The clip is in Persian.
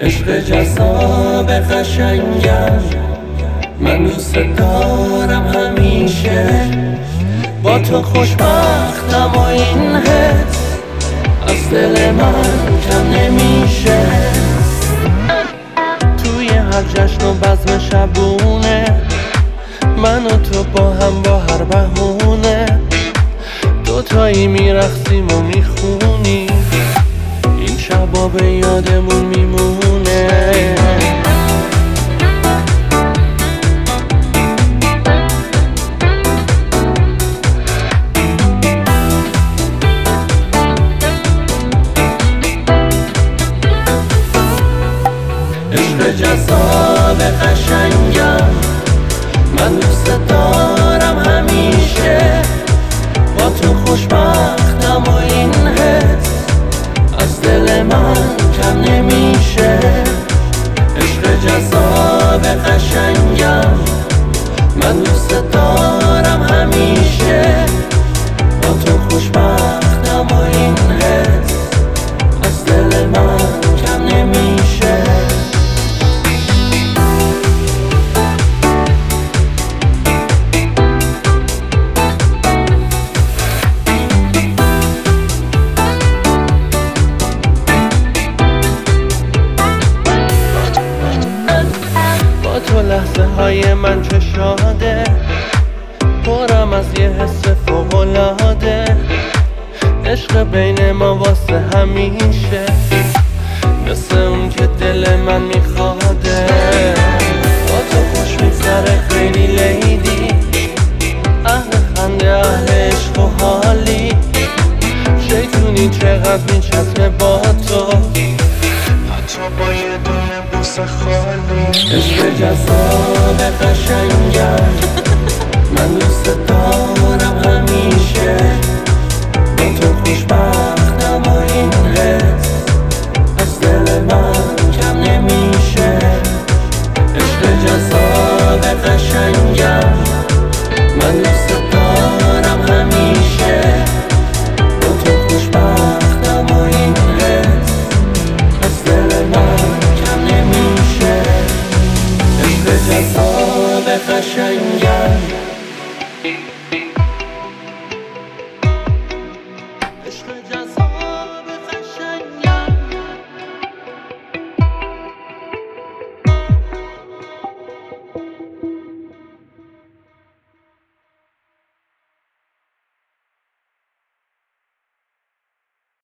عشق جذاب قشنگم، من دوست دارم همیشه. با تو خوشبختم و این حس از دل من کم نمیشه. توی هر جشن و بزم شبونه، من و تو با هم با هر بهونه، دوتایی میرقصیم و میخونیم، این شبا به یادمون میمونه. عشق جذاب قشنگم، من دوست دارم همیشه. با تو خوشبختم و این حس از دل من کم نمیشه. عشق جذاب قشنگم، من دوست دارم همیشه. با تو خوشبختم و این حس از دل من کم نمیشه. تو لحظه های من چه شاده، پرم از یه حس فوق‌العاده. عشق بین ما واسه همیشه، مثل اون که دل من میخواده. با تو خوش میگذره خیلی لیدی، اهل خنده اهل عشق و حالی. شیطونی چقدر میچسبه با تو، حتی با یه دونه بوسه خالی. عشق جذاب قشنگم، من دوست دارم همیشه. با تو خوشبختم و این حس